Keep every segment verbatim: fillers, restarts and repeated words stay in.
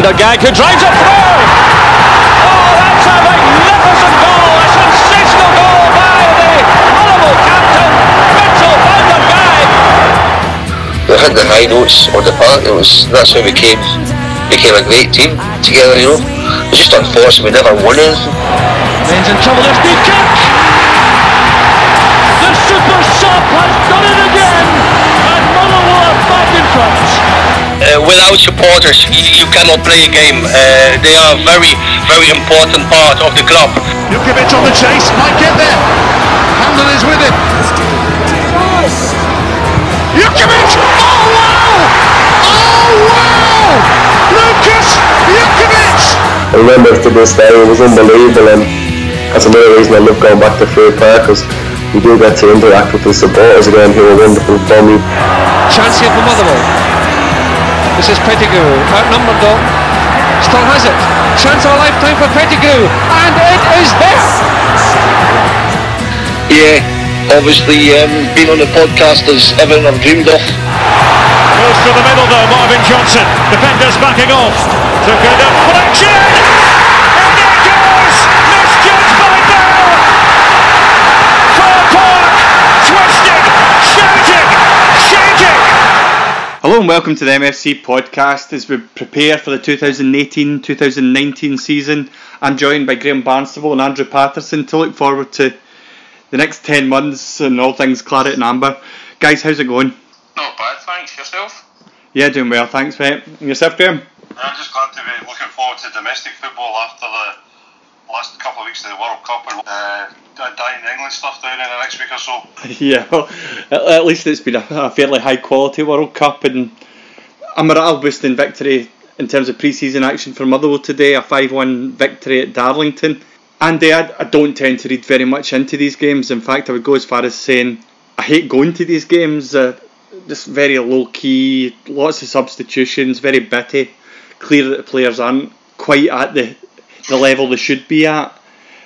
Peter Gagg, who drives it through. Oh, that's a magnificent goal, a sensational goal by the Motherwell captain, Mitchell van der Gagg. We had the high notes on the park. It was that's how we came became a great team together. You know, it's just unfortunate we never won anything. Ben's in trouble. There's deep kick. The super sub has done it again, and Motherwell are back in front. Uh, without supporters, you, you cannot play a game. Uh, they are a very, very important part of the club. Jukovic on the chase, might get there. Handel is with it. Jukovic! Oh wow! Oh wow! Lucas Jukovic! I remember to this day, it was unbelievable, and that's another reason I love going back to Fair Park, because we do get to interact with the supporters again, who are wonderful for me. Chance here for Motherwell. This is Pettigrew, outnumbered though. Still has it. Chance of a lifetime for Pettigrew, and it is there. Yeah, obviously um, being on the podcast is everything I've dreamed of. Goes to the middle though, Marvin Johnson. Defenders backing off. Took a deflection, and it goes. Misjudged by Bell. Fir Park, twisted, shouting, shaking. Hello and welcome to the M F C podcast as we prepare for the twenty eighteen twenty nineteen season. I'm joined by Graham Barnstable and Andrew Patterson to look forward to the next ten months and all things Claret and Amber. Guys, how's it going? Not bad, thanks. Yourself? Yeah, doing well, thanks mate. And yourself, Graham? I'm just glad to be looking forward to domestic football after the last couple of weeks of the World Cup and uh, dying England stuff down in the next week or so. Yeah, well, at, at least it's been a, a fairly high quality World Cup, and a morale boosting victory in terms of pre-season action for Motherwell today, a five one victory at Darlington. Andy, I, I don't tend to read very much into these games. In fact, I would go as far as saying I hate going to these games. Uh, just very low key, lots of substitutions, very bitty. Clear that the players aren't quite at the the level they should be at.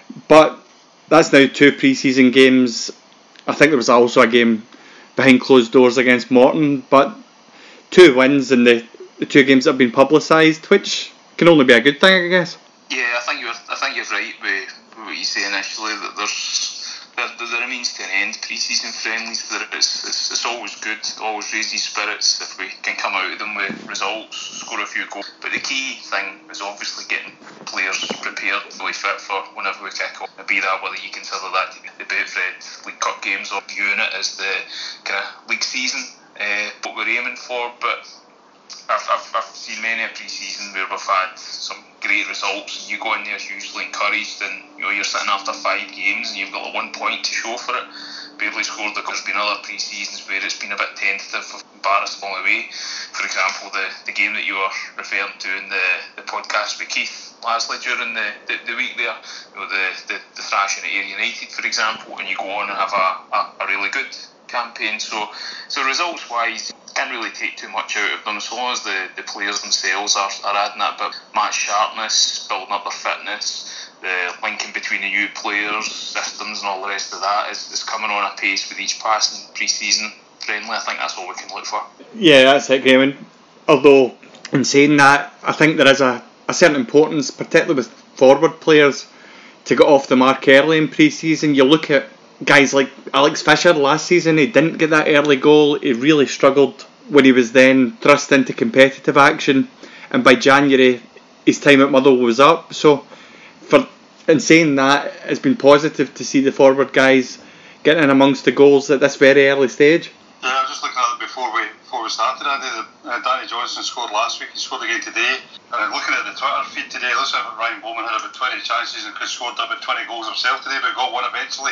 But that's now two pre-season games. I think there was also a game behind closed doors against Morton, but two wins in the, the two games that have been publicised, which can only be a good thing, I guess. Yeah, I think you're. I think you're right with what you say initially that there's. There, there remains to an end pre-season friendlies. There it's, it's, it's always good, always raises spirits if we can come out of them with results, score a few goals. But the key thing is obviously getting players prepared, really fit for whenever we kick off. Be that whether you consider that to be the Betfred League Cup games or viewing it as the kind of league season, uh, what we're aiming for. But I've, I've, I've seen many a pre-season where we've had some great results. You go in there usually encouraged, and you know you're sitting after five games and you've got like one point to show for it. Barely scored. There's been other pre-seasons where it's been a bit tentative, embarrassed along the way. For example, the, the game that you were referring to in the, the podcast with Keith Lasley during the, the, the week there, you know, the, the, the thrashing at Ayr United, for example, and you go on and have a, a, a really good campaign. So, so results wise, can't really take too much out of them so long as the, the players themselves are, are adding that bit match sharpness, building up their fitness, the linking between the new players, systems and all the rest of that is, is coming on a pace with each passing pre-season friendly. I think that's all we can look for. Yeah, that's it, Graham. Although in saying that, I think there is a, a certain importance, particularly with forward players, to get off the mark early in pre-season. You look at guys like Alex Fisher last season, he didn't get that early goal. He really struggled when he was then thrust into competitive action, and by January his time at Motherwell was up. So for in saying that, it's been positive to see the forward guys getting in amongst the goals at this very early stage. Yeah, I was just looking at it before we before we started, Andy. The, uh, Danny Johnson scored last week, he scored again today. And looking at the Twitter feed today, it looks like Ryan Bowman had about twenty chances and could scored about twenty goals himself today, but got one eventually.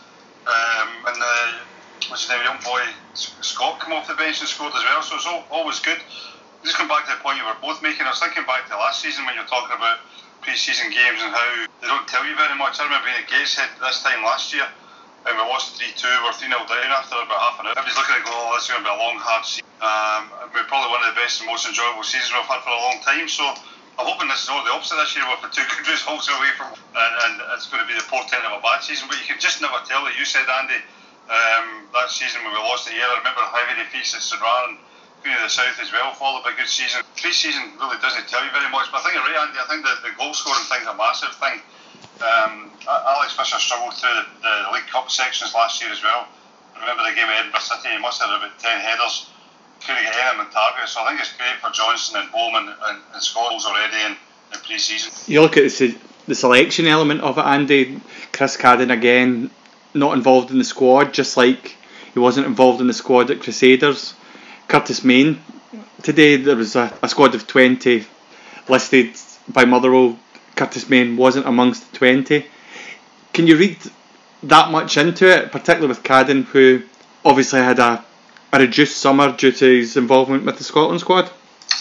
Um, and uh, what's his name, young boy Scott came off the bench and scored as well, so it's all, always good. Just come back to the point you were both making. I was thinking back to last season when you were talking about pre-season games and how they don't tell you very much. I remember being at Gateshead this time last year and we lost three two, we were three nil down after about half an hour. Everybody's looking at going, oh, this is going to be a long hard season. Um, we're probably one of the best and most enjoyable seasons we've had for a long time, so I'm hoping this is all the opposite this year with the two good results away from, and, and it's going to be the portent of a bad season. But you can just never tell. That you said, Andy, um, that season when we lost the year, I remember how many defeats at St Mirren, Queen of the South as well, followed by a good season. Pre-season really doesn't tell you very much, but I think you're right, Andy. I think that the goal scoring thing's a massive thing. Um, Alex Fisher struggled through the, the League Cup sections last year as well. Remember the game at Edinburgh City, he must have had about ten headers, couldn't get any of them on target, so I think it's great for Johnson and Bowman and, and Scholes already in, in pre-season. You look at the, the selection element of it, Andy. Chris Cadden again not involved in the squad, just like he wasn't involved in the squad at Crusaders. Curtis Main, today there was a, a squad of twenty listed by Motherwell. Curtis Main wasn't amongst the twenty. Can you read that much into it, particularly with Cadden, who obviously had a, a reduced summer due to his involvement with the Scotland squad?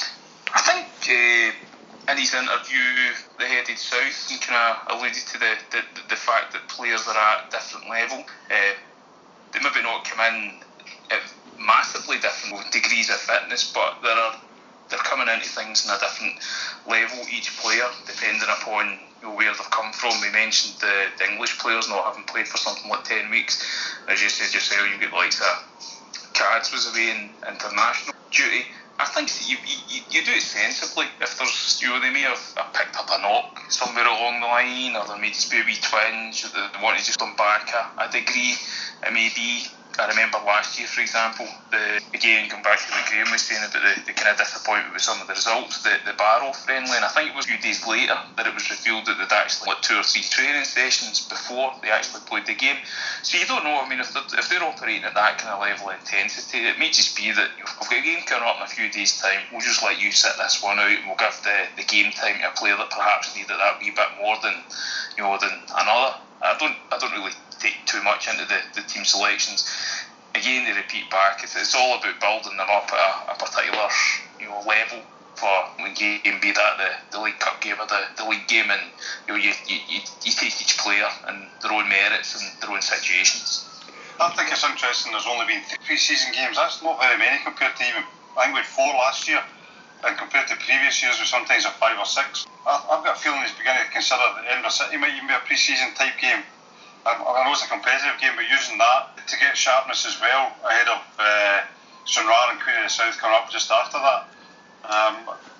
I think uh, in his interview, the headed south and kind of alluded to the, the, the fact that players are at a different level. Uh, they maybe not come in at massively different degrees of fitness, but there are they're coming into things in a different level, each player, depending upon you know, where they've come from. We mentioned the, the English players not having played for something like ten weeks. As you said yourself, you get like that. Cads was away in international duty. I think you, you you do it sensibly. If there's, you know, they may have picked up a knock somewhere along the line, or there may just be a wee twinge, or they want to just come back a, a degree. It may be. I remember last year, for example, the again going back to what Graham was saying about the, the kind of disappointment with some of the results, the, the Barrow friendly, and I think it was a few days later that it was revealed that they'd actually had two or three training sessions before they actually played the game. So you don't know. I mean, if they're, if they're operating at that kind of level of intensity, it may just be that if we've got a game coming up in a few days' time, we'll just let you sit this one out, and we'll give the, the game time to a player that perhaps needed that wee bit more than you know than another. I don't I don't really take too much into the, the team selections. Again, they repeat back, it's, it's all about building them up at a, a particular you know level for the game, be that the, the League Cup game or the, the league game, and you know you, you, you take each player and their own merits and their own situations. I think it's interesting there's only been three pre-season games. That's not very many compared to even, I think we had four last year, and compared to previous years we sometimes have five or six. I've, I've got a feeling he's beginning to consider that Edinburgh City might even be a pre-season type game. I, I know it's a competitive game, but using that to get sharpness as well ahead of uh, Stranraer and Queen of the South coming up just after that. Um,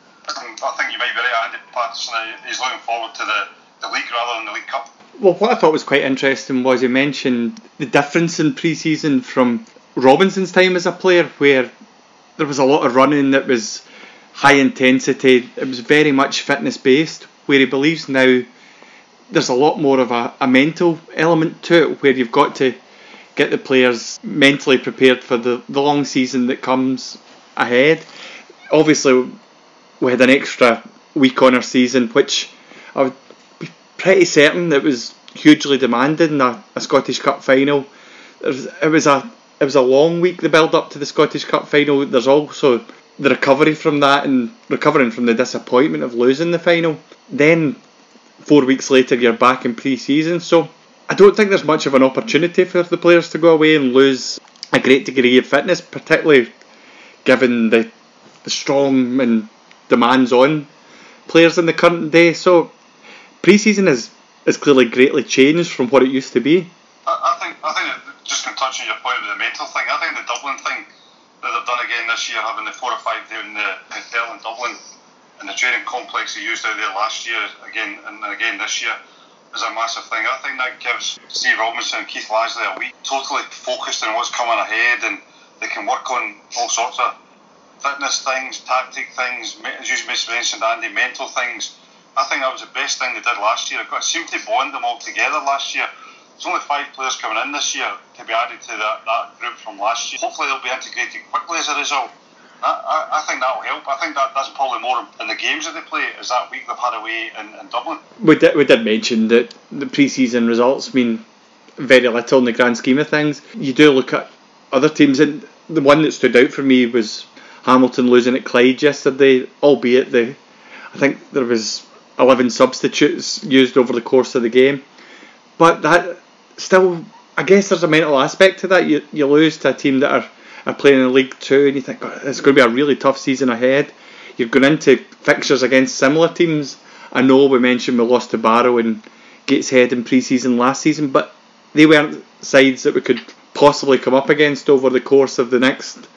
I think you might be right, Andy Patterson. He's looking forward to the, the league rather than the League Cup. Well, what I thought was quite interesting was he mentioned the difference in pre-season from Robinson's time as a player, where there was a lot of running that was high intensity. It was very much fitness based, where he believes now there's a lot more of a, a mental element to it, where you've got to get the players mentally prepared for the, the long season that comes ahead. Obviously, we had an extra week on our season, which I would be pretty certain that was hugely demanded in a, a Scottish Cup final. It was, it was a it was a long week, the build up to the Scottish Cup final. There's also the recovery from that and recovering from the disappointment of losing the final. Then four weeks later you're back in pre-season, so I don't think there's much of an opportunity for the players to go away and lose a great degree of fitness, particularly given the, the strong and demands on players in the current day. So pre-season is, is clearly greatly changed from what it used to be. I, I think I think that, just to touch on your point with the mental thing, I think the Dublin thing that they've done again this year, having the four or five there in the hotel in Dublin and the training complex they used out there last year again and again this year, is a massive thing. I think that gives Steve Robinson and Keith Lasley a week totally focused on what's coming ahead, and they can work on all sorts of fitness things, tactic things, as you mentioned, Andy, mental things. I think that was the best thing they did last year. It seemed to bond them all together last year. There's only five players coming in this year to be added to that, that group from last year. Hopefully they'll be integrated quickly as a result. I, I, I think that will help. I think that that's probably more in the games that they play, is that week they've had away in, in Dublin. We did, we did mention that the pre-season results mean very little in the grand scheme of things. You do look at other teams, and the one that stood out for me was Hamilton losing at Clyde yesterday, albeit the I think there was eleven substitutes used over the course of the game. But that still, I guess there's a mental aspect to that. You you lose to a team that are, are playing in League Two, and you think, oh, it's going to be a really tough season ahead. You've gone into fixtures against similar teams. I know we mentioned we lost to Barrow and Gateshead in pre-season last season, but they weren't sides that we could possibly come up against over the course of the next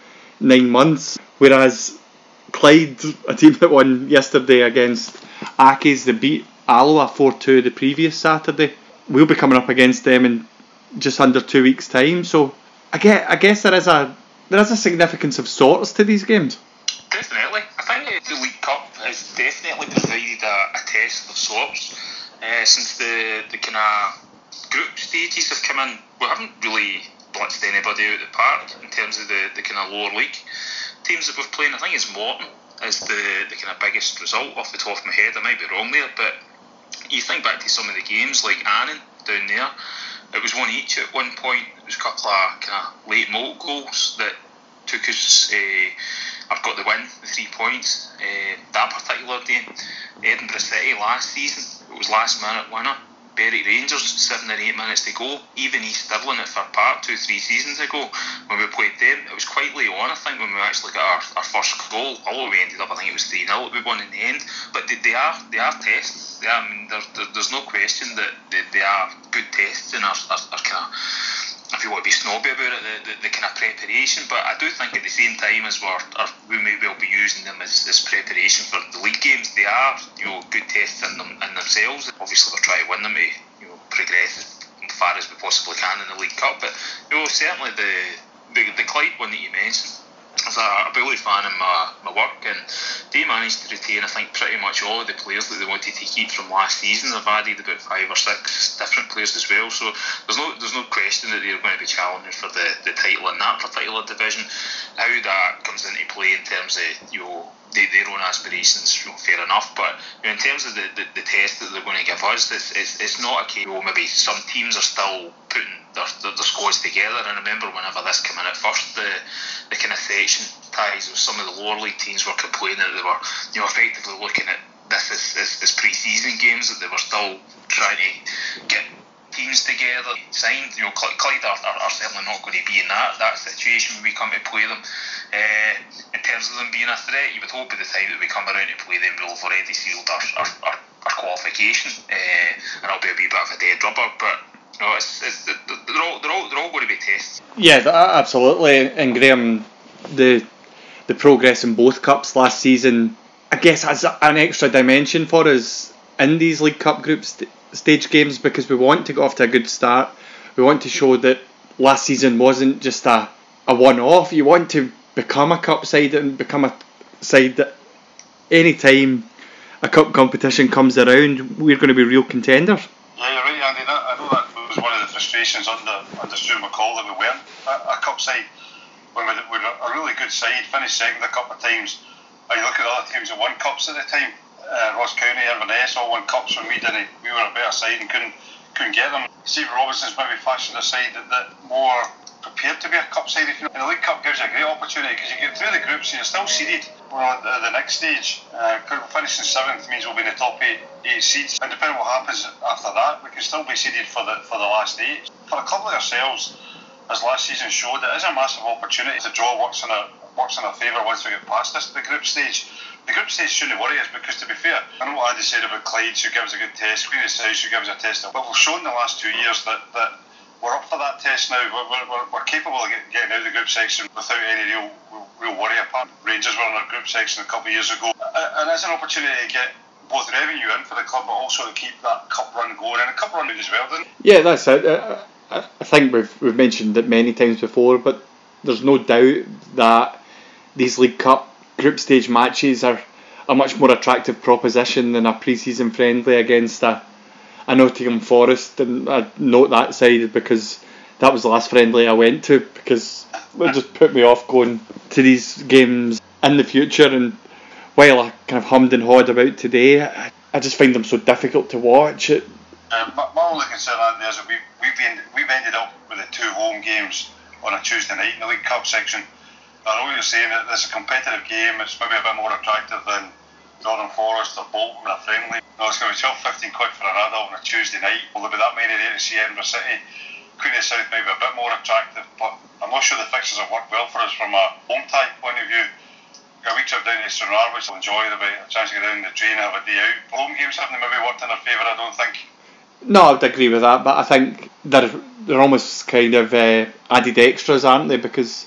nine months. Whereas Clyde, a team that won yesterday against Accies, they beat Alloa four two the previous Saturday. We'll be coming up against them in just under two weeks' time. So I guess, I guess there is a there is a significance of sorts to these games. Definitely. I think the League Cup has definitely provided a, a test of sorts. Uh, since the, the kind of group stages have come in, we haven't really blitzed anybody out of the park in terms of the, the kind of lower league teams that we've played. I think it's Morton is the, the kind of biggest result off the top of my head. I might be wrong there, but you think back to some of the games like Annan down there, it was one each at one point. It was a couple of kind of late moult goals that took us, uh, I've got the win, the three points, uh, that particular day. Edinburgh City last season, it was last minute winner. Berwick Rangers, seven or eight minutes to go. Even East Stirling at Fir Park two, three seasons ago, when we played them, it was quite late on, I think, when we actually got our, our first goal. Although we ended up, I think it was three nil that we won in the end. But they, they are they are tests. They are, I mean, there, there, there's no question that they, they are good tests and are, are, are kind of, if you want to be snobby about it, the, the, the kind of preparation. But I do think at the same time as we're, or we may well be using them as, as preparation for the league games, they are, you know, good tests in them in themselves. Obviously, we're trying to win them to, you know, progress as far as we possibly can in the League Cup. But you know, certainly the the, the Clyde one that you mentioned, as a, a Bully fan in my, my work, and they managed to retain, I think, pretty much all of the players that they wanted to keep from last season. They've added about five or six different players as well, so there's no there's no question that they're going to be challenging for the, the title in that particular division. How that comes into play in terms of, you know, they, their own aspirations, you know, fair enough, but you know, in terms of the, the, the test that they're going to give us, it's, it's, it's not a case, you know, maybe some teams are still putting their, their, their squads together. And I remember whenever this came in at first, the, the kind of section ties with some of the lower league teams were complaining that they were, you know, effectively looking at this as, as, as pre-season games, that they were still trying to get teams together, signed. You know, Clyde are, are, are certainly not going to be in that, that situation when we come to play them. Uh, in terms of them being a threat, you would hope by the time that we come around to play them, we'll have already sealed our, our, our, our qualification, uh, and it'll be a wee bit of a dead rubber. But you know, it's, it's, they're all they're all they're all going to be tests. Yeah, absolutely. And Graham, the the progress in both cups last season, I guess, has an extra dimension for us in these League Cup group st- stage games, because we want to get off to a good start. We want to show that last season wasn't just a, a one-off. You want to become a cup side and become a side that any time a cup competition comes around, we're going to be real contenders. Yeah, you're right, Andy. That, I know that was one of the frustrations under under Stuart McCall, that we weren't a, a cup side. When we were a really good side, finished second a couple of times. And you look at the other teams that won cups at the time, uh, Ross County, Inverness all won cups when we didn't. We were a better side and couldn't couldn't get them. Steve Robinson's maybe fashioned a side that, that more prepared to be a cup side. If you know, and the League Cup gives you a great opportunity, because you get through the groups and you're still seeded. Well, at the, the next stage, uh, finishing seventh means we'll be in the top eight, eight seeds. And depending on what happens after that, we can still be seeded for the for the last eight. For a club like ourselves, as last season showed, it is a massive opportunity. The draw works in our works in our favour once we get past this, the group stage. The group stage shouldn't worry us, because, to be fair, I know what Andy said about Clyde, who gives a good test, Queen of the South, who gives a test, but we've shown the last two years that, that we're up for that test now. We're, we're, we're capable of getting out of the group section without any real real worry. Apart, Rangers were in our group section a couple of years ago, and it's an opportunity to get both revenue in for the club, but also to keep that cup run going, and a cup run as well, didn't it? Yeah, that's it. I, I think we've we've mentioned it many times before, but there's no doubt that these League Cup group stage matches are a much more attractive proposition than a pre-season friendly against a, a Nottingham Forest. And I note that side because that was the last friendly I went to, because it just put me off going to these games in the future. And while I kind of hummed and hawed about today, I, I just find them so difficult to watch. It, Um, my, my only concern, Andy, is that we, we've, ended, we've ended up with the two home games on a Tuesday night in the League Cup section. I know you're saying that it's a competitive game, it's maybe a bit more attractive than Northern Forest or Bolton or Friendly. No, it's going to be twelve, fifteen quid for an adult on a Tuesday night. Will there be that many there to see Edinburgh City? Queen of the South may be a bit more attractive, but I'm not sure the fixtures have worked well for us from a home tie point of view. A week trip down to Stranraer, which I'll enjoy, there'll be a chance to get down the train and have a day out. Home games haven't maybe worked in our favour, I don't think. No, I would agree with that, but I think they're they're almost kind of uh, added extras, aren't they? Because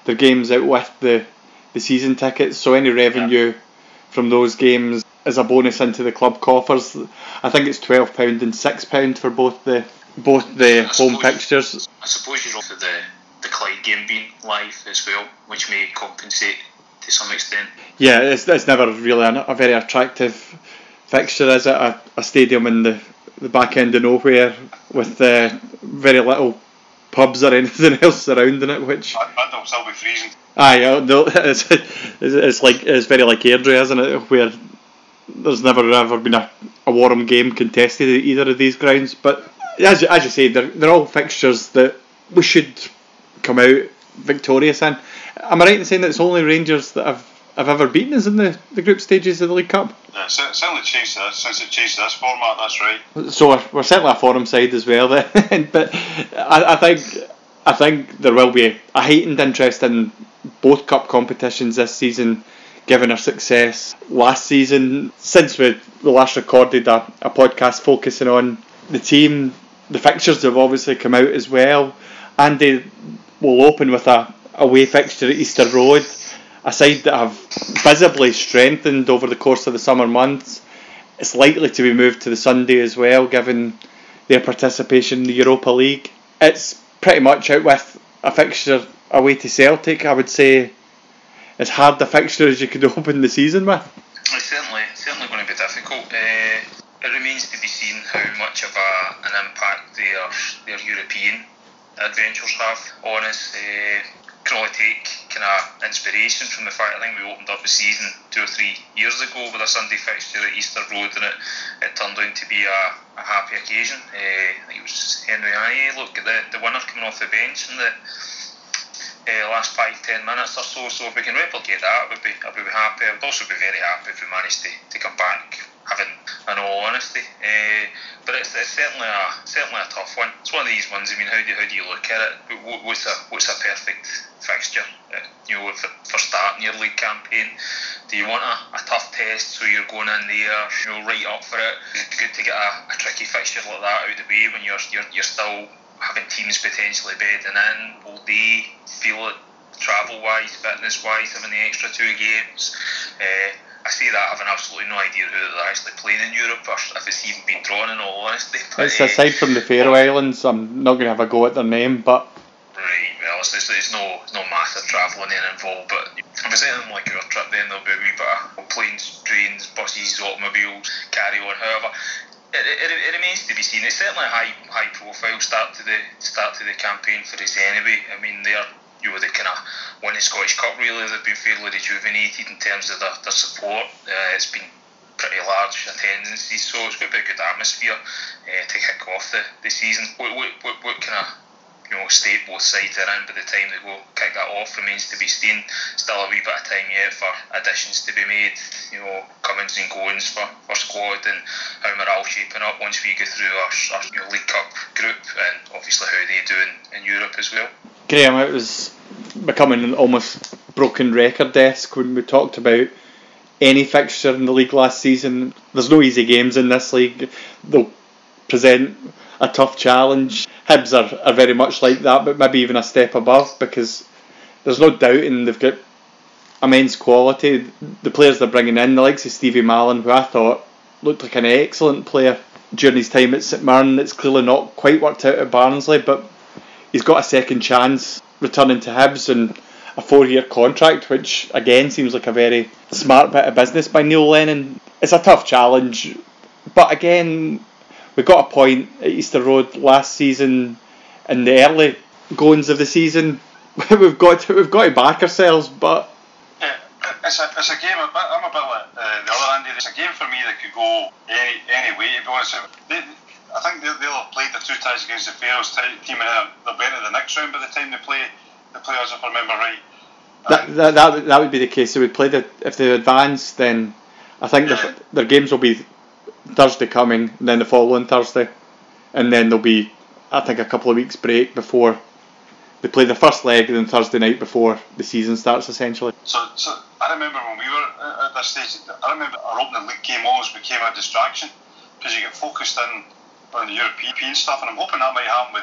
their games out with the, the season tickets, so any revenue yeah. from those games is a bonus into the club coffers. I think it's twelve pounds and six pounds for both the both the I home suppose, fixtures. I suppose you're off to the, the Clyde game being live as well, which may compensate to some extent. Yeah, it's, it's never really a, a very attractive fixture, is it? A, a stadium in the, the back end of nowhere with uh, very little pubs or anything else surrounding it, which... That'll still be freezing. Aye, no, it's, it's like it's very like Airdrie, isn't it? Where there's never ever been a, a warm game contested at either of these grounds. But as you, as you say, they're, they're all fixtures that we should come out victorious in. Am I right in saying that it's only Rangers that have, have ever beaten us in the, the group stages of the League Cup? Yeah, it's certainly changed this, since it changed this format, that's right. So we're, we're certainly a forum side as well then. But I, I think I think there will be a heightened interest in both cup competitions this season, given our success last season. Since we, we last recorded a, a podcast focusing on the team, the fixtures have obviously come out as well. Andy will open with a away fixture at Easter Road, a side that have visibly strengthened over the course of the summer months. It's likely to be moved to the Sunday as well, given their participation in the Europa League. It's pretty much out with a fixture away to Celtic. I would say as hard a fixture as you could open the season with. It's certainly, certainly going to be difficult. Uh, it remains to be seen how much of a, an impact their, their European adventures have on us. Uh, can only take kind of inspiration from the fact I think we opened up the season two or three years ago with a Sunday fixture at Easter Road, and it, it turned out to be a, a happy occasion. Uh, I think it was Henry Aye, look at the, the winner coming off the bench in the uh, last five, ten minutes or so. So if we can replicate that, I would be, I would be happy. I would also be very happy if we managed to, to come back, having in all honesty. Uh, but it's, it's certainly a certainly a tough one. It's one of these ones. I mean, how do how do you look at it? What's a what's a perfect fixture? Uh, you know, for, for starting your league campaign, do you want a, a tough test so you're going in there, you know, right up for it? It's good to get a, a tricky fixture like that out of the way when you're you're you're still having teams potentially bedding in. Will they feel it travel wise, fitness wise, having the extra two games? Uh, I say that having absolutely no idea who they're actually playing in Europe, or if it's even been drawn, in all honesty. But, it's uh, aside from the Faroe Islands, I'm not going to have a go at their name, but... Right, well, it's, it's, it's no no massive travelling in involved, but if it's anything like our trip, then there'll be a wee bit of planes, trains, buses, automobiles, carry on, however. It, it, it remains to be seen. It's certainly a high high profile start to the start to the campaign for us anyway. I mean, they're you know, they kind of won the Scottish Cup, really. They've been fairly rejuvenated in terms of their, their support. Uh, it's been pretty large attendances, so it's going to be a good atmosphere uh, to kick off the, the season. What, what, what, what kind of you know, state both sides are in by the time they go kick that off remains to be seen. Still a wee bit of time yet for additions to be made, you know, comings and goings for, for squad, and how morale shaping up once we go through our, our you know, League Cup group, and obviously how they do in, in Europe as well. Graham, it was becoming an almost broken record desk when we talked about any fixture in the league last season. There's no easy games in this league. They'll present a tough challenge. Hibs are, are very much like that, but maybe even a step above, because there's no doubting they've got immense quality. The players they're bringing in, the likes of Stevie Mallan, who I thought looked like an excellent player during his time at St Mirren. It's clearly not quite worked out at Barnsley, but he's got a second chance returning to Hibs and a four-year contract, which again seems like a very smart bit of business by Neil Lennon. It's a tough challenge, but again, we got a point at Easter Road last season in the early goings of the season. we've got to, we've got to back ourselves, but yeah, it's a it's a game. I'm a bit like uh, the other Andy. It's a game for me that could go any any way. To be honest, they, I think they'll, they'll have played the two ties against the Faroes team, and they'll be into the next round by the time they play the players, if I remember right. That that that, that would be the case. They would play the if they advance, then I think yeah. their, their games will be Thursday coming, and then the following Thursday, and then there'll be I think a couple of weeks break before they play the first leg, and then Thursday night before the season starts essentially. So, so I remember when we were at this stage, I remember our opening league game always became a distraction because you get focused in on the European stuff, and I'm hoping that might happen with them.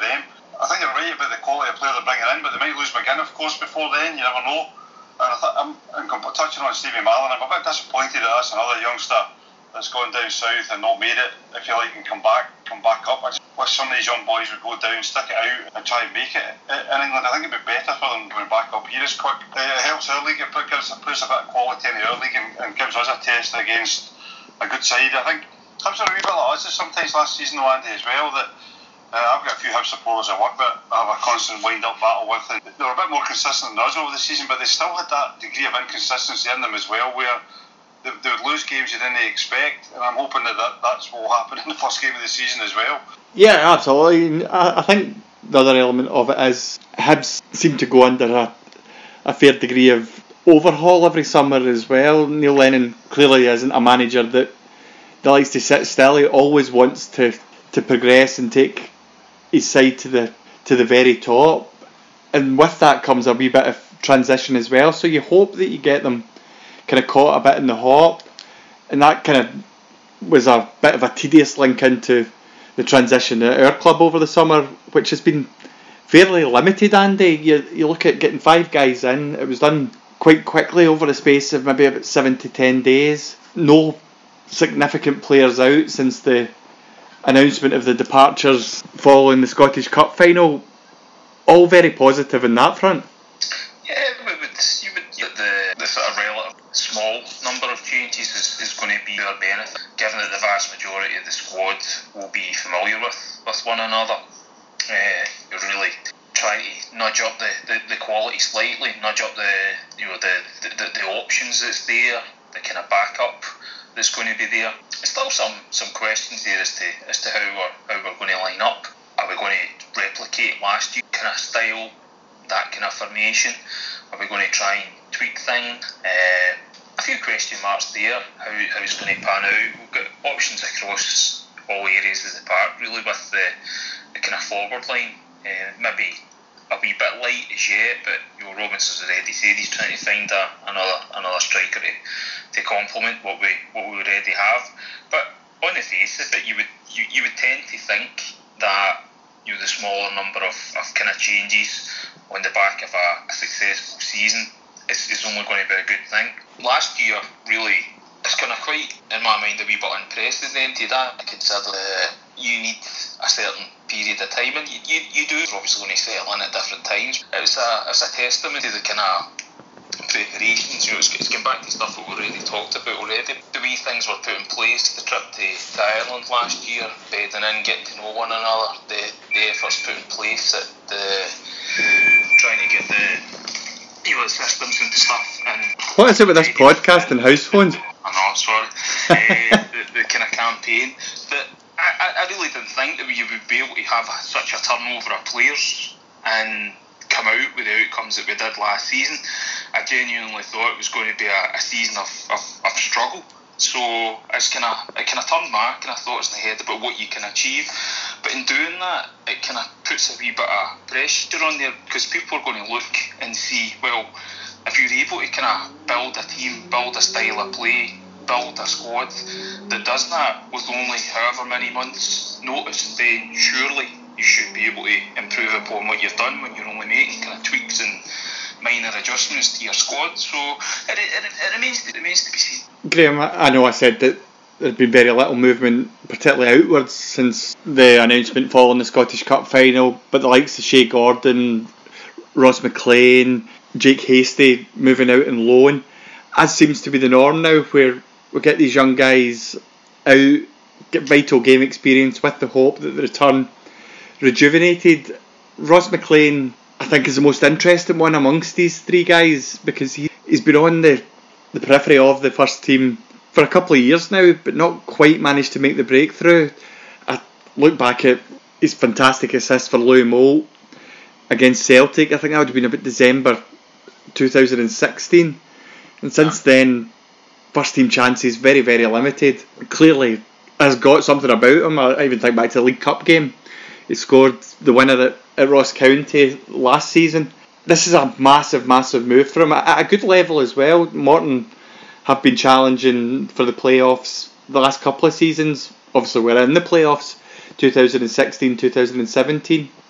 I think you're right about the quality of player they're bringing in, but they might lose McGinn, of course, before then. You never know. And I th- I'm, I'm touching on Stevie Mallan. I'm a bit disappointed that that's another youngster that's gone down south and not made it, if you like, and come back, come back up. I just wish some of these young boys would go down, stick it out, and try and make it in England. I think it'd be better for them going back up here as quick. It helps our league. It gives puts a bit of quality in our league and, and gives us a test against a good side. I think Hibs are a wee bit like us sometimes last season, though, Andy, as well. That uh, I've got a few Hibs supporters I work with, I have a constant wind-up battle with, and they were a bit more consistent than us over the season, but they still had that degree of inconsistency in them as well, where They, they would lose games you didn't expect, and I'm hoping that, that that's what will happen in the first game of the season as well. Yeah, absolutely. I, I think the other element of it is Hibs seem to go under a, a fair degree of overhaul every summer as well. Neil Lennon clearly isn't a manager that, that likes to sit still. He always wants to, to progress and take his side to the to the very top, and with that comes a wee bit of transition as well. So you hope that you get them kind of caught a bit in the hop, and that kind of was a bit of a tedious link into the transition at our club over the summer, which has been fairly limited, Andy. You, you look at getting five guys in, it was done quite quickly over the space of maybe about seven to ten days. No significant players out since the announcement of the departures following the Scottish Cup final. All very positive in that front. Yeah, we would, you would, the, the sort of relative small number of changes is, is going to be our benefit, given that the vast majority of the squad will be familiar with, with one another. Uh, you're really trying to nudge up the, the, the quality slightly, nudge up the you know the, the, the options that's there, the kind of backup that's going to be there. There's still some, some questions there as to as to how we're how we're going to line up. Are we going to replicate last year's kind of style, that kind of formation? Are we going to try and tweak things? Uh, a few question marks there, how, how it's going to pan out. We've got options across all areas of the park, really, with the, the kind of forward line. Uh, maybe a wee bit light as yet, but you know, Robinson's already said he's trying to find a, another another striker to, to complement what we what we already have. But on the face of it, you would you, you would tend to think that you know the smaller number of, of kind of changes on the back of a, a successful season is, is only going to be a good thing. Last year, really, it's kind of quite, in my mind, a wee bit unprecedented. I consider uh, you need a certain period of time, and you, you, you do. You're obviously going to settle in at different times. It's a, it's a testament to the kind of preparations. You know, it's, it's going back to stuff that we already talked about already. The wee things were put in place, the trip to, to Ireland last year, bedding in, getting to know one another, the, the efforts put in place at the trying to get the you know, the systems and stuff. And what is it with this podcast and house phones? I know, sorry. uh, the, the kind of campaign that I, I really didn't think that we would be able to have such a turnover of players and come out with the outcomes that we did last season. I genuinely thought it was going to be a, a season of, of, of struggle. So it's kind of it kind of turned my kind of thoughts in the head about what you can achieve. But in doing that, it kind of puts a wee bit of pressure on there, because people are going to look and see, well, if you're able to kind of build a team, build a style of play, build a squad that does that with only however many months' notice, then surely you should be able to improve upon what you've done when you're only making kind of tweaks and minor adjustments to your squad. So it, it, it, remains, it remains to be seen. Graham, I know I said that there's been very little movement, particularly outwards, since the announcement following the Scottish Cup final, but the likes of Shea Gordon, Ross McLean, Jake Hastie moving out and loan, as seems to be the norm now, where we get these young guys out, get vital game experience with the hope that they return rejuvenated. Ross McLean, I think, is the most interesting one amongst these three guys, because he, he's been on the, the periphery of the first team for a couple of years now, but not quite managed to make the breakthrough. I look back at his fantastic assist for Louis Moult against Celtic. I think that would have been about December two thousand sixteen, and since then first team chances very very limited. Clearly has got something about him. I even think back to the League Cup game, he scored the winner at, at Ross County last season. This is a massive massive move for him at a good level as well. Morton have been challenging for the playoffs the last couple of seasons. Obviously we're in the playoffs, two thousand sixteen, two thousand seventeen.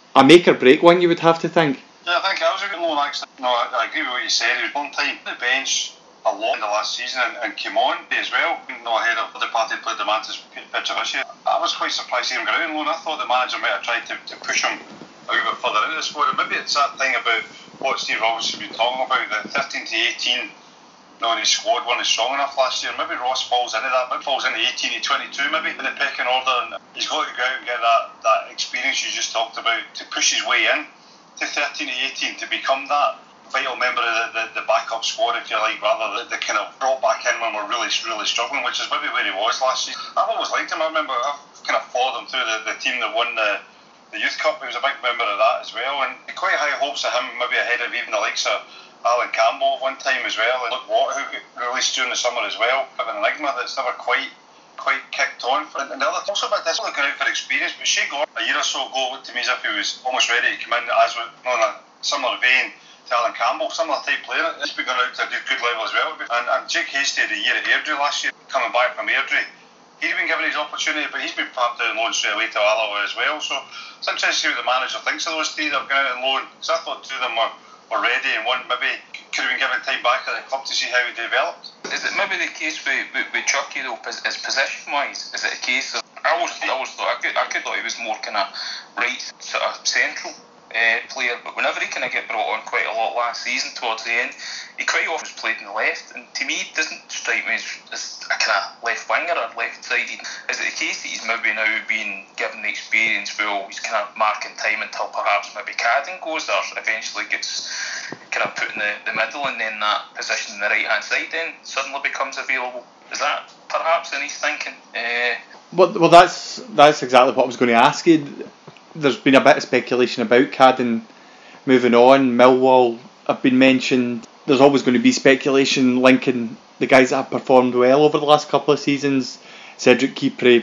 a make or break one, you would have to think. Yeah, I think I was a good loan actually. No, I, I agree with what you said. He was one time on the bench a lot in the last season and, and came on as well. No ahead of the party played the Mantis Petrovic. I was quite surprised to see him go out on loan. I thought the manager might have tried to, to push him a wee bit further into the squad. And maybe it's that thing about what Steve Robinson's been talking about, the thirteen to eighteen. No, his squad wasn't strong enough last year. Maybe Ross falls into that. Maybe falls into eighteen to twenty-two, maybe in the pecking order. And he's got to go out and get that, that experience you just talked about to push his way in to thirteen to eighteen to become that vital member of the, the, the backup squad, if you like, rather than the kind of brought back in when we're really, really struggling, which is maybe where he was last season. I've always liked him. I remember I've kind of followed him through the, the team that won the, the Youth Cup. He was a big member of that as well, and quite high hopes of him, maybe ahead of even the likes of Alan Campbell one time as well, and Luke Watt, who got released during the summer as well. Bit of an enigma that's never quite quite kicked on. And the other also about this looking out for experience, but Shea Gordon a year or so ago looked to me as if he was almost ready to come in as with on a similar vein to Alan Campbell, similar type player. He's been going out to a good level as well. And, and Jake Hasty had a year at Airdrie last year, coming back from Airdrie. He'd been given his opportunity, but he's been popped out on loan straight away to Alloa as well. So it's interesting to see what the manager thinks of those three that have gone out on loan. Because I thought two of them were, were ready, and one maybe could have been given time back at the club to see how he developed. Is it maybe the case with, with, with Chucky though, is position wise? Is it a case of I always, I always thought I could, I could thought he was more kind of right sort of central uh, player, but whenever he kind of get brought on quite a lot last season towards the end, he quite often was played in the left, and to me it doesn't strike me as, as a kind of left winger or left sided. Is it the case that he's maybe now being given the experience? Well, he's kind of marking time until perhaps maybe Cadden goes or eventually gets kind of put in the, the middle, and then that position in the right hand side then suddenly becomes available. Is that perhaps in his thinking? Uh, well, well, that's that's exactly what I was going to ask you. There's been a bit of speculation about Cadden moving on. Millwall have been mentioned. There's always going to be speculation linking the guys that have performed well over the last couple of seasons. Cedric Kipre,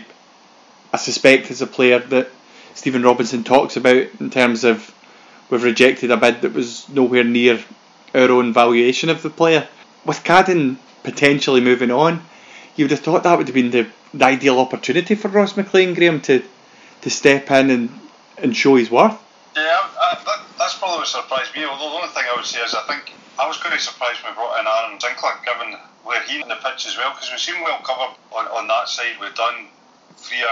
I suspect, is a player that Stephen Robinson talks about in terms of we've rejected a bid that was nowhere near our own valuation of the player. With Cadden potentially moving on, you would have thought that would have been the, the ideal opportunity for Ross McLean, Graham, to, to step in and, and show his worth. Yeah, I, that, that's probably what surprised me. Although the only thing I would say is I think I was very surprised when we brought in Aaron Zinkler, given where he's in the pitch as well, because we seem well covered on, on that side. We've done Freer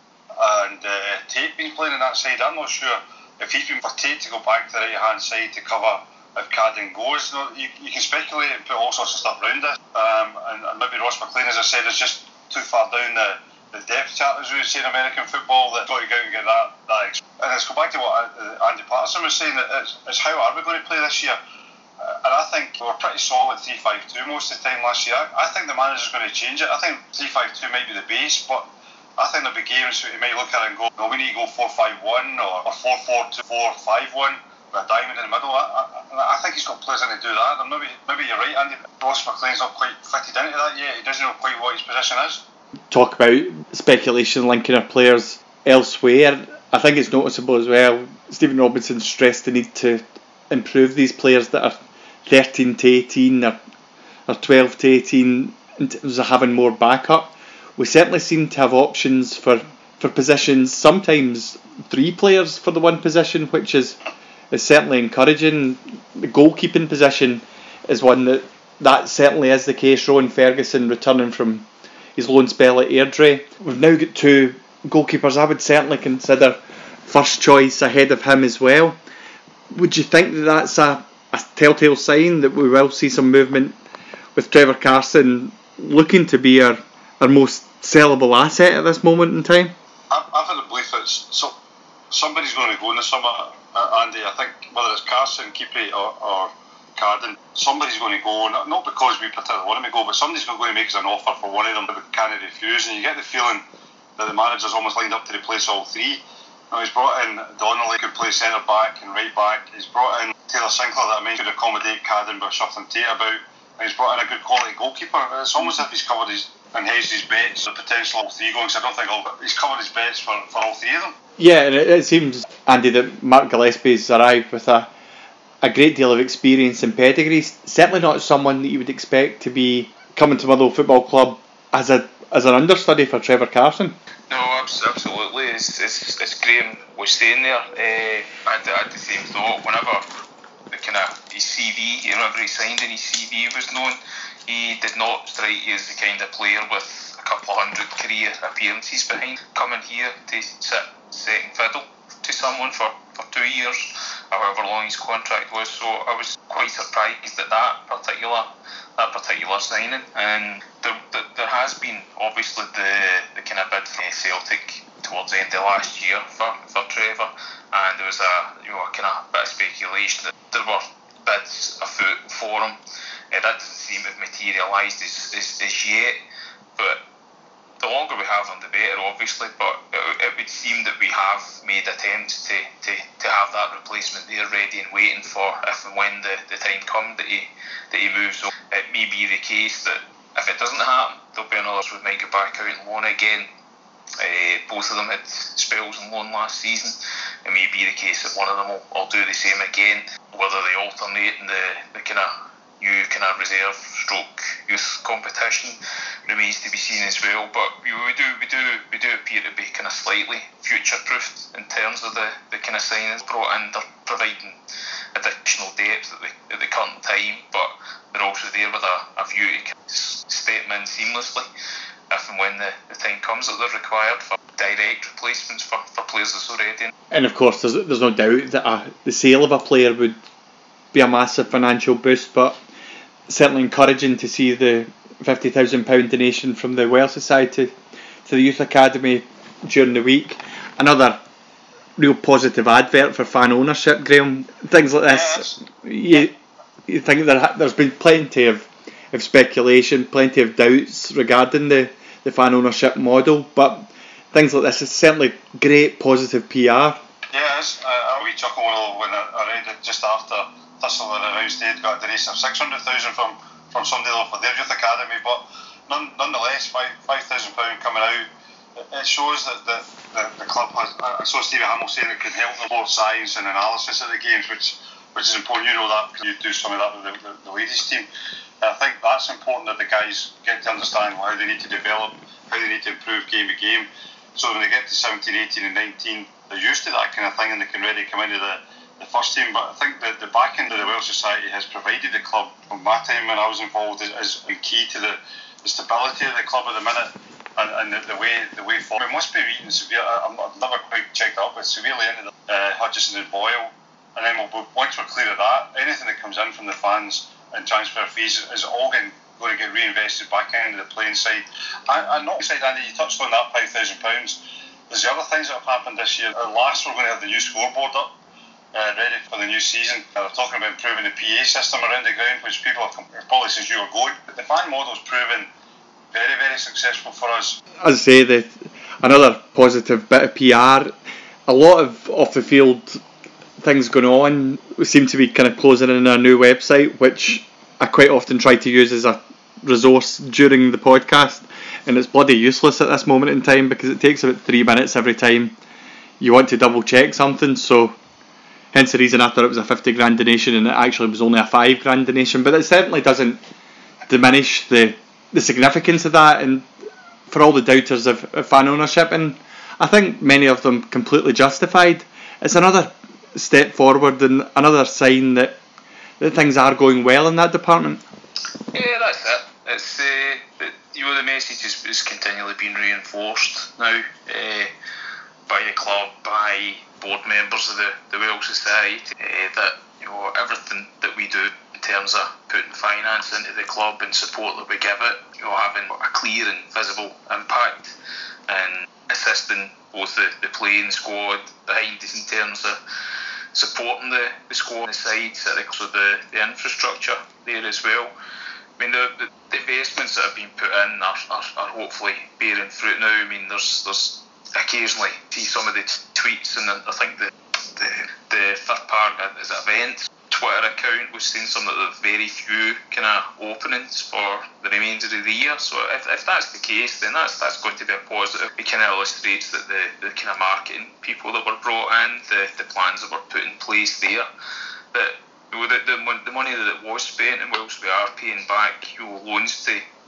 and uh, Tate been playing on that side. I'm not sure if he's been for Tate to go back to the right hand side to cover if Cadden goes. You know, you, you can speculate and put all sorts of stuff around it, um, and, and maybe Ross McLean, as I said, is just too far down the, the depth chart, as we would say in American football, that got to go out and get that, that experience. And let's go back to what uh, Andy Patterson was saying, it's, it's how are we going to play this year? Uh, and I think we were pretty solid three five two most of the time last year. I, I think the manager's going to change it. I think three five two might be the base, but I think there'll be games where you might look at it and go, no, we need to go four five one or, or four four two, four five one with a diamond in the middle. I, I, I think he's got players in to do that. And maybe maybe you're right, Andy. Ross McLean's not quite fitted into that yet. He doesn't know quite what his position is. Talk about speculation linking our players elsewhere. I think it's noticeable as well. Stephen Robinson stressed the need to improve these players that are thirteen to eighteen or, or twelve to eighteen in terms of having more backup. We certainly seem to have options for, for positions, sometimes three players for the one position, which is, is certainly encouraging. The goalkeeping position is one that, that certainly is the case. Rowan Ferguson returning from his loan spell at Airdrie. We've now got two goalkeepers I would certainly consider first choice ahead of him as well. Would you think that that's a, a telltale sign that we will see some movement with Trevor Carson looking to be our, our most sellable asset at this moment in time? I've, I've had a belief that so, somebody's going to go in the summer, uh, Andy. I think whether it's Carson, Kipre or, or Cadden, somebody's going to go, not, not because we particularly want him to go, but somebody's going to make us an offer for one of them that we can't refuse, and you get the feeling that the manager's almost lined up to replace all three. Now, he's brought in Donnelly, who could play centre back and right back. He's brought in Taylor Sinclair, that I mentioned, could accommodate Cadden but shuffling Tate about. And he's brought in a good quality goalkeeper. It's almost as if he's covered his and hedged his bets, the potential all three going. So I don't think all, he's covered his bets for, for all three of them. Yeah, and it, it seems, Andy, that Mark Gillespie's arrived with a a great deal of experience and pedigree. Certainly not someone that you would expect to be coming to Motherwell Football Club as a as an understudy for Trevor Carson. No, absolutely. As, as, as Graham was saying there, uh, I, had, I had the same thought. Whenever the kind of his C V, whenever he signed and his C V was known, he did not strike you as the kind of player with a couple of hundred career appearances behind. Coming here to sit second fiddle to someone for, for two years, however long his contract was. So I was quite surprised at that particular that particular signing. And there, there, there has been obviously the, the kind of bid for Celtic towards the end of last year for, for Trevor, and there was a you know a kind of bit of speculation that there were bids afoot for him. Uh, that doesn't seem to have materialised as, as, as yet, but the longer we have him, the better, obviously. But it, it would seem that we have made attempts to, to, to have that replacement there ready and waiting for if and when the, the time comes that he that he moves on. It may be the case that if it doesn't happen, there'll be another who might go back out on loan again. Uh, both of them had spells on loan last season. It may be the case that one of them will, will do the same again. Whether they alternate in the, the kind of new kind of reserve stroke youth competition remains to be seen as well. But we, we do we do we do appear to be kind of slightly future proofed in terms of the, the kind of signings brought in. They're providing additional depth at the at the current time, but they're also there with a, a view to kind of step in seamlessly if and when the, the time comes that they're required for direct replacements for, for players that's already in. And of course there's there's no doubt that a, the sale of a player would be a massive financial boost, but certainly encouraging to see the fifty thousand pounds donation from the Welsh side to, to the Youth Academy during the week. Another real positive advert for fan ownership, Graham. Things like this, you, you think there, there's been plenty of, of speculation, plenty of doubts regarding the, the fan ownership model, but things like this is certainly great positive P R. Yeah, it's a wee chuckle when I, I read it just after Thistle had announced they'd got a donation of six hundred thousand from, from somebody for their youth academy, but none, nonetheless, five thousand pounds coming out, it, it shows that the, the, the club has. I saw Stevie Hamill saying it can help them more science and analysis of the games, which which is important. You know that because you do some of that with the, the, the ladies team. And I think that's important that the guys get to understand how they need to develop, how they need to improve game to game. So when they get to seventeen, eighteen and nineteen, they're used to that kind of thing and they can really come into the the first team. But I think that the back end of the Welsh Society has provided the club, from my time when I was involved, is, is key to the, the stability of the club at the minute and, and the, the way the way forward. We must be reading severe. I, I've never quite checked up, but severely into the uh, Hutchison and Boyle, and then we'll, once we're clear of that, anything that comes in from the fans and transfer fees is, is all going, going to get reinvested back into the playing side. And, and not side, Andy, you touched on that five thousand pounds. There's the other things that have happened this year. At last, we're going to have the new scoreboard up. Uh, ready for the new season. Uh, they're talking about improving the P A system around the ground, which people have probably since you were going. But the fan model's proven very, very successful for us. As I say, the, another positive bit of P R. A lot of off the field things going on. We seem to be kind of closing in our new website, which I quite often try to use as a resource during the podcast, and it's bloody useless at this moment in time because it takes about three minutes every time you want to double check something. So hence the reason I thought it was a fifty grand donation and it actually was only a five grand donation. But it certainly doesn't diminish the, the significance of that, and for all the doubters of, of fan ownership, and I think many of them completely justified. It's another step forward and another sign that, that things are going well in that department. Yeah, that's it. It's uh, it, you know, the message is, is continually being reinforced now uh, by the club, by board members of the, the Welsh Society, uh, that you know everything that we do in terms of putting finance into the club and support that we give it, you know, having a clear and visible impact and assisting both the, the playing squad behind us in terms of supporting the, the squad on the sides, and also the, the infrastructure there as well. I mean, the, the, the investments that have been put in are, are, are hopefully bearing fruit now. I mean, there's there's occasionally see some of the t- tweets, and I think the the, the third part is event Twitter account was seeing some of the very few kind of openings for the remainder of the year. So if, if that's the case, then that's that's going to be a positive. It kind of illustrates that the, the kind of marketing people that were brought in, the, the plans that were put in place there, that you know, the, the the money that was spent, and whilst we are paying back you know, loans to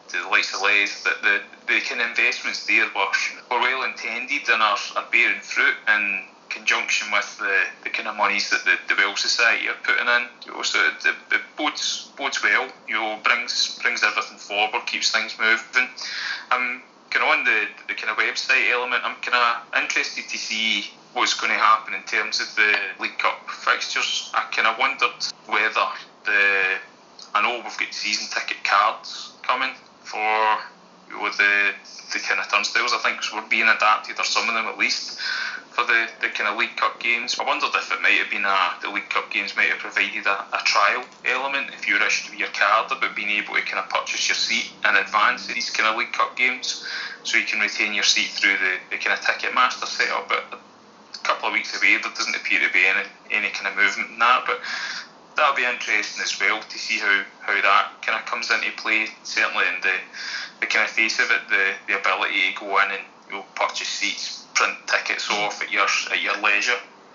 to the likes of Les, that the, the kind of investments there were, were well intended and are, are bearing fruit in conjunction with the, the kind of monies that the, the Welsh Society are putting in. You know, so it, it bodes, bodes well, you know, brings brings everything forward, keeps things moving. Um, kind of on the, the kind of website element, I'm kind of interested to see what's going to happen in terms of the League Cup fixtures. I kind of wondered whether the, I know we've got season ticket cards coming for, you know, the the kind of turnstiles. I think were being adapted, or some of them at least, for the, the kind of League Cup games. I wondered if it might have been a, the League Cup games might have provided a, a trial element if you were issued your card, about being able to kind of purchase your seat in advance of these kind of League Cup games, so you can retain your seat through the, the kind of Ticketmaster setup. But a couple of weeks away, there doesn't appear to be any, any kind of movement in that, but that'll be interesting as well to see how, how that kind of comes into play. Certainly in the, the kind of face of it, the, the ability to go in and, you know, purchase seats, print tickets off at your at your leisure,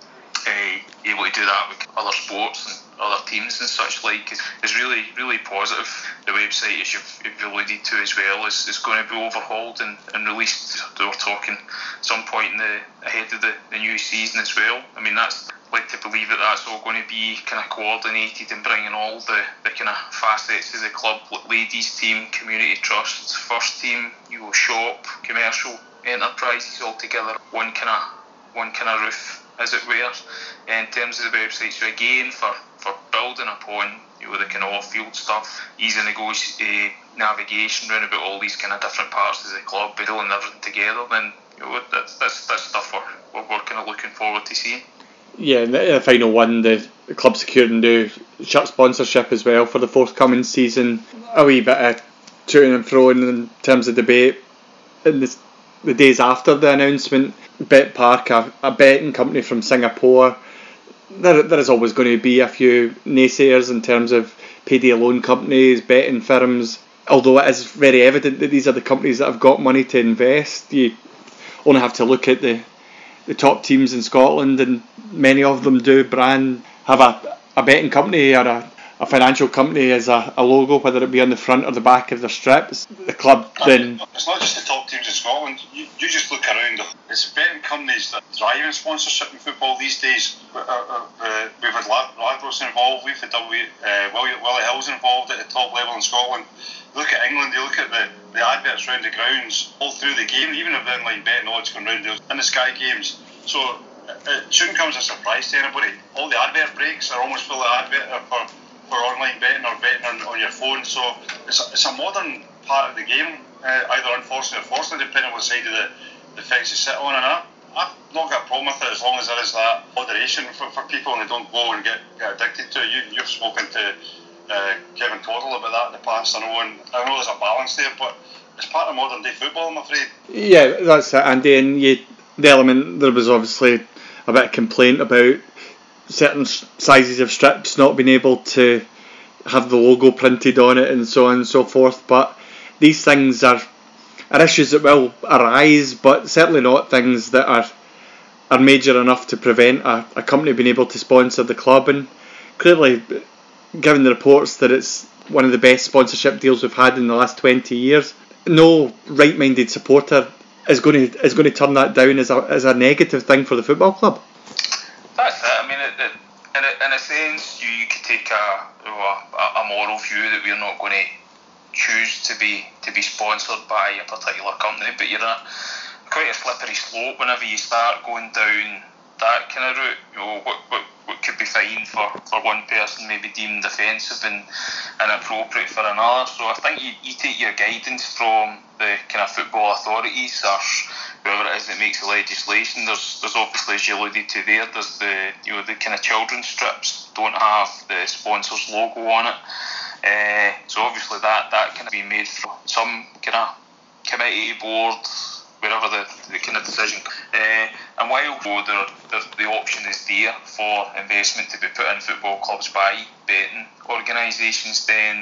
uh, able to do that with other sports and other teams and such like is, is really really positive. The website, as you've, you've alluded to as well, is, is going to be overhauled and, and released. We're talking some point in the ahead of the, the new season as well. I mean, that's like to believe that that's all going to be kind of coordinated and bringing all the, the kind of facets of the club, like ladies team, community trust, first team, you know, shop, commercial enterprises all together, one kind of one kind of roof, as it were, in terms of the website. So again, for, for building upon, you know, the kind of off-field stuff, easy negoti- uh, navigation around about all these kind of different parts of the club, building everything together, then, you know, that's that's, that's stuff we're, we're, we're kind of looking forward to seeing. Yeah, in the final one, the, the club secured new shirt sponsorship as well for the forthcoming season. A wee bit of to and fro in terms of debate in the, the days after the announcement. Bet Park, a, a betting company from Singapore, there there is always going to be a few naysayers in terms of payday loan companies, betting firms. Although it is very evident that these are the companies that have got money to invest, you only have to look at the the top teams in Scotland, and many of them do brand have a, a betting company or a, a financial company as a, a logo, whether it be on the front or the back of their strips. The club then... It's not just the top teams in Scotland. You, you just look around. It's betting companies that drive in sponsorship in football these days. Uh, uh, uh, we've had Ladbrokes involved, we've had w, uh, Willie, Willie Hill's involved at the top level in Scotland. Look at England, you look at the, the adverts around the grounds all through the game, even if the inline betting odds going round in the Sky games. So it shouldn't come as a surprise to anybody. All the advert breaks are almost full of advert for, for online betting or betting on, on your phone. So it's a, it's a modern part of the game, uh, either unfortunately or fortunately, depending on what side of the, the fence you sit on. And I, I've not got a problem with it as long as there is that moderation for, for people and they don't go and get, get addicted to it. You, you've spoken to uh, Kevin Twaddle about that in the past, I know, and I know there's a balance there, but it's part of modern day football, I'm afraid. Yeah, that's it, Andy. And you, the element, there was obviously a bit of complaint about certain sizes of strips not being able to have the logo printed on it and so on and so forth, but these things are are issues that will arise, but certainly not things that are are major enough to prevent a, a company being able to sponsor the club. And clearly, given the reports that it's one of the best sponsorship deals we've had in the last twenty years, no right-minded supporter is going to is going to turn that down as a as a negative thing for the football club. That's it. I mean, it, it, in, a, in a sense, you, you could take a, you know, a a moral view that we're not going to choose to be to be sponsored by a particular company, but you're a quite a slippery slope whenever you start going down that kind of route. You know, what what, what could be fine for, for one person may be deemed offensive and inappropriate for another. So I think you, you take your guidance from the kind of football authorities or whoever it is that makes the legislation. There's there's obviously, as you alluded to there, there's the you know the kind of children's strips don't have the sponsor's logo on it. Uh, so obviously that, that can be made from some kind of committee, board, wherever the, the kind of decision. Uh, and while there, there, the option is there for investment to be put in football clubs by betting organisations, then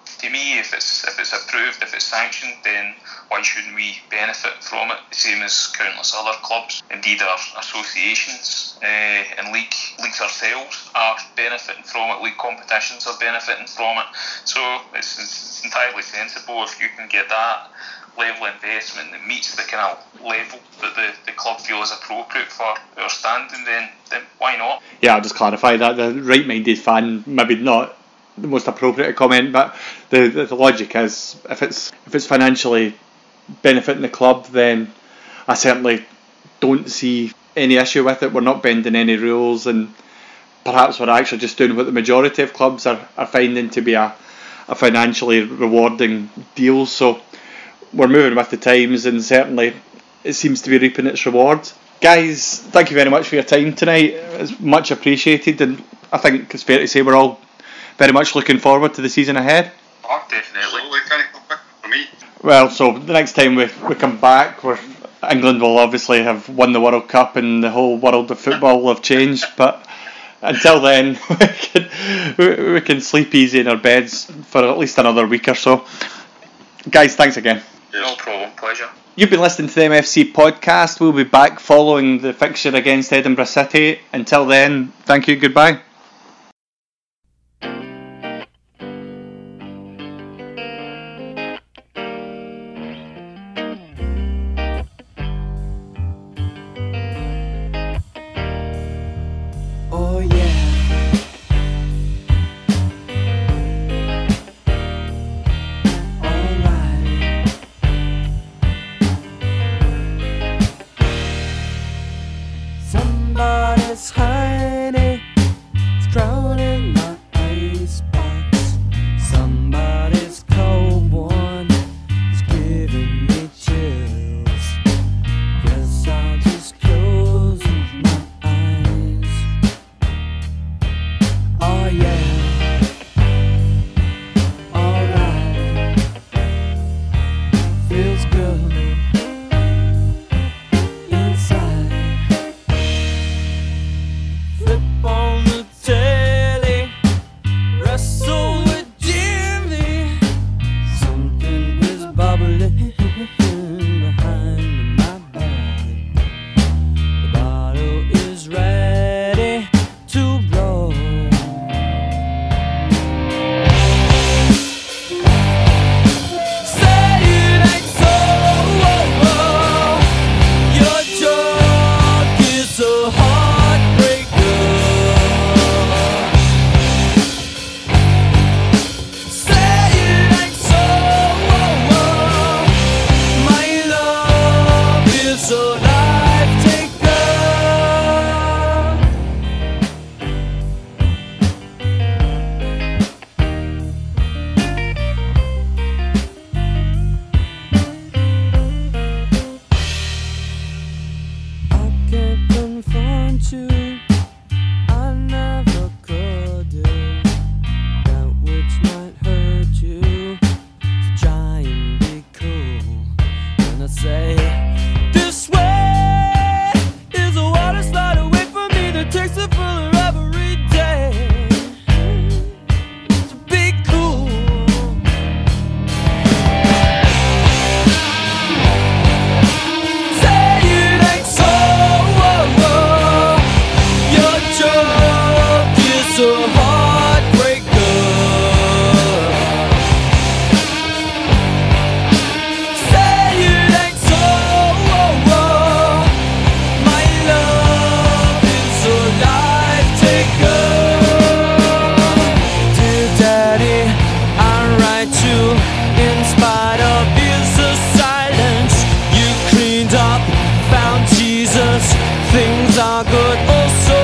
to me, if it's if it's approved, if it's sanctioned, then why shouldn't we benefit from it? The same as countless other clubs, indeed our associations uh, and league leagues ourselves are benefiting from it. League competitions are benefiting from it. So it's, it's entirely sensible if you can get that level of investment that meets the kind of level that the, the club feel is appropriate for our standing, then then why not? Yeah, I'll just clarify that the right-minded fan, maybe not the most appropriate to comment, but the, the the logic is if it's if it's financially benefiting the club, then I certainly don't see any issue with it. We're not bending any rules, and perhaps we're actually just doing what the majority of clubs are, are finding to be a, a financially rewarding deal. So we're moving with the times, and certainly it seems to be reaping its rewards. Guys, thank you very much for your time tonight. It's much appreciated, and I think it's fair to say we're all very much looking forward to the season ahead. Oh, definitely. For me. Well, so the next time we, we come back, we're, England will obviously have won the World Cup and the whole world of football will have changed, but until then we can, we, we can sleep easy in our beds for at least another week or so. Guys, thanks again. No problem, pleasure. You've been listening to the M F C podcast. We'll be back following the fixture against Edinburgh City. Until then, thank you, goodbye. Oh yeah. Alright. Somebody's hiding, it's drowning my icebox. Somebody's cold one is giving me chills. Guess I'll just close my eyes. Oh yeah, alright, feels good inside. Flip on the telly, wrestle with Jimmy. Something is bubbling behind my back. The bottle is ready to blow. Say it ain't so, your joke is a heartbreaker. Say it ain't so, my love is a life taker. I can't confront you, I never could do that which might hurt you. So try and be cool when I say this way is a water slide away from me that takes it fuller every day. So be cool. Say it ain't so, your joke is a heartbreaker. Say it ain't so, my love is a life taker. Dear Daddy, I write you in spite of his silence. You cleaned up, found Jesus, things are good, oh so